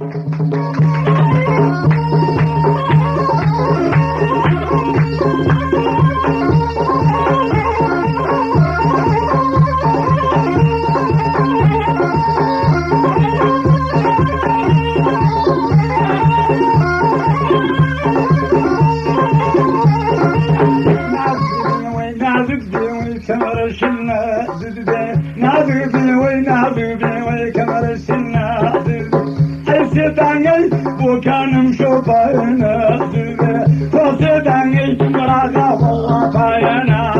وكان مشوفينا وصدقني مراغا والله باينا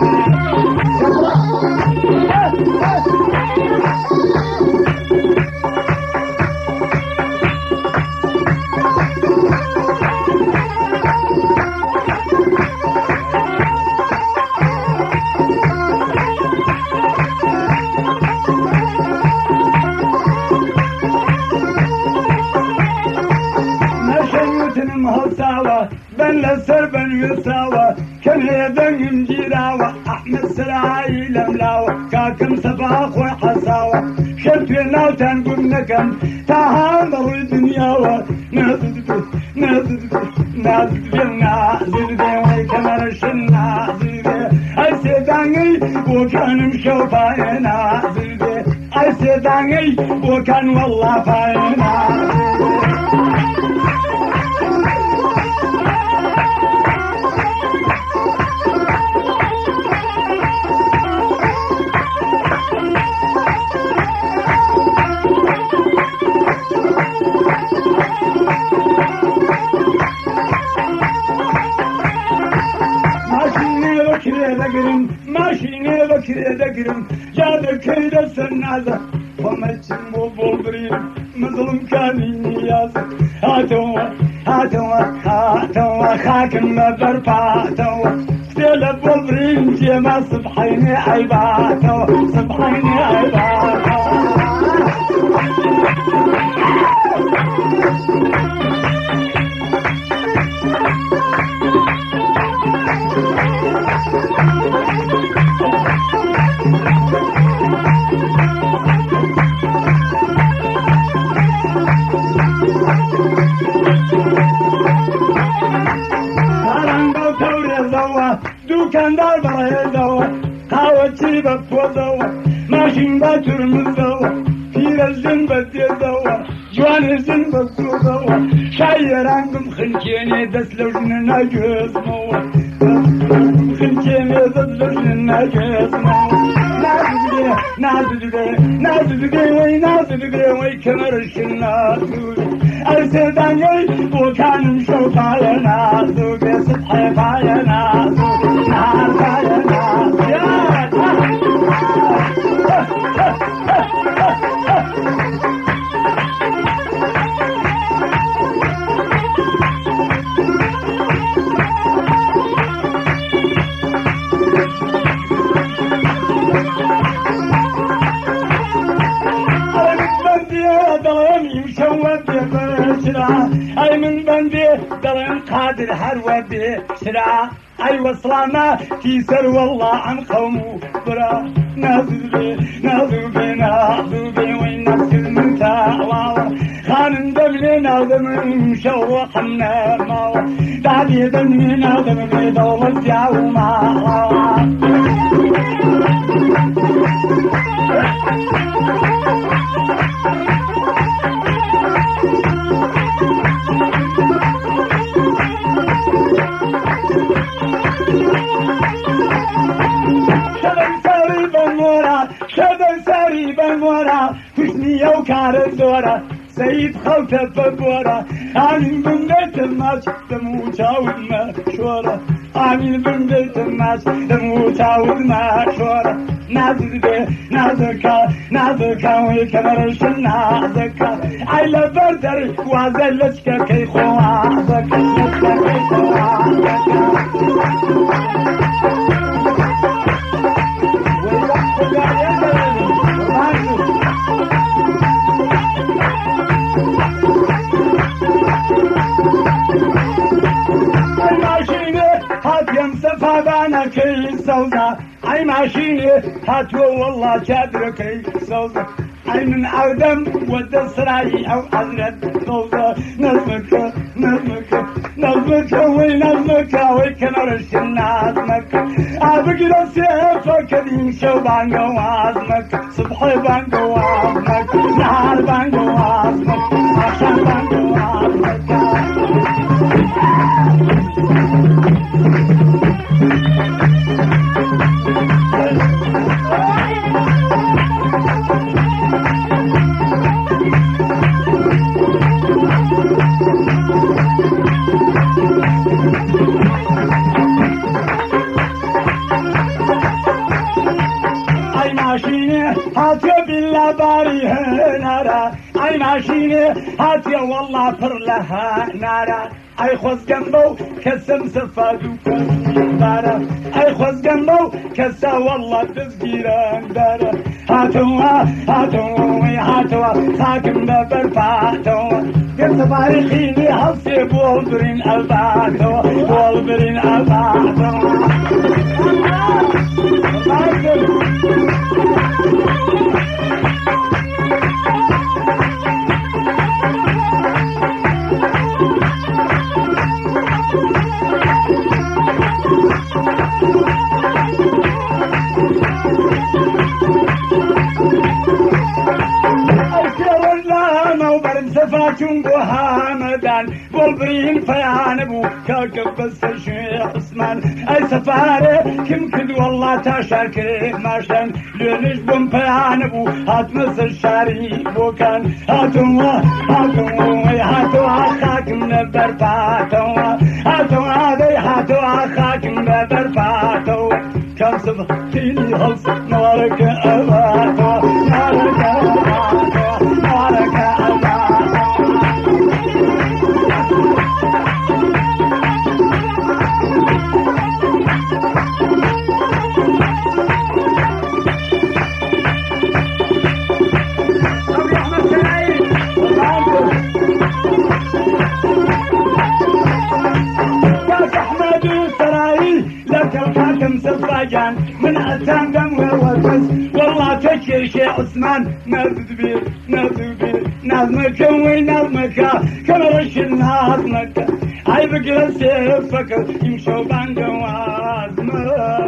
بن لسر بن يساوى كان يدن جيراوى احمد سراي لملاوى كاكم سباق وحساوى شفنا تنقل نكم تهامر الدنيا نازل ويكمر الشنا السيداني وكان مشوفاينا السيداني وكان والله فاينا ماشيني بكري دقرم يا ذكي السنازة ومجم وبولدرين مظلم كاني ياسر هاتوا خاكم برفاتوا ستيل بولدرين جيما صبحيني عيباتوا صبحيني عيباتوا دوكاندار برای دوا قاوتي بفوضوا ماشين باتر مزوا في الزن بدي دوا جوان الزن بفوضوا شايرانكم خنجيني دسلوجن ناجز مو خنجيني دسلوجن ناجز مو نازل بي ويكمر الشنا السيداني وكان مشوفاينا زوجي سطحي فاينا نار فاينا اي من بندي درن قادر هرودي سرعة اي وصلنا كيسر والله عن قومه برا نازل بي وين نفس المنتع خان دمنا دم شوق حنا ما دادي دمنا دم دولة جاو ما شبه ساري بالمورا كشني وكار الدورة سيد خوته ببورة آمين بندت الماش دموتا والمشورة آمين بندت الماش دموتا والمشورة نازكا ويكبر الشنا زكا عيلا بردر وازلتك كي خوا زكا كي خوا فابانا كي سوزا اي ماشيني هاتو والله شادر كي سوزا أي من عودم ود السراي أو أزرد صوصة نظمك نظمك نظمك ونظمك ويكنرش نظمك أبقى السيف كدين شو بانجو عظمك صبحي بانجو عظمك نهار بانجو عظمك عشان بانجو عظمك هاتي بالله باري نارا اي ماشيني هاتي والله فر لها نارا اي خوز جنبو كسم سفادو كسبارا اي خوز جنبو كسا والله تسجيران دارا هاتوا هاتوا هاتوا ساكن ببرفاتوا يصباري خيني هصي بولبرين الباتوا بولبرين الباتوا جنبها مدان بولبرين فيانبو كاكب بس الشيخ عثمان اي سفارة كم كد والله تشاركي ماشان ليش بم فيانبو هات مس الشاري بوكان هاتوا هاتوا هاتوا اخاك من برفاتوا هاتوا هذي هاتوا اخاك من برفاتوا كم سبحتيني هلص نارك اباتوا نارك اباتوا نارك اباتوا سفاجان من أتام دم ووسوس والله تشير شيء عثمان نذبي نذبي نظمك ونظمك كمرش نظمك هاي بقى السيف فكر يمشوا بانجو عظمك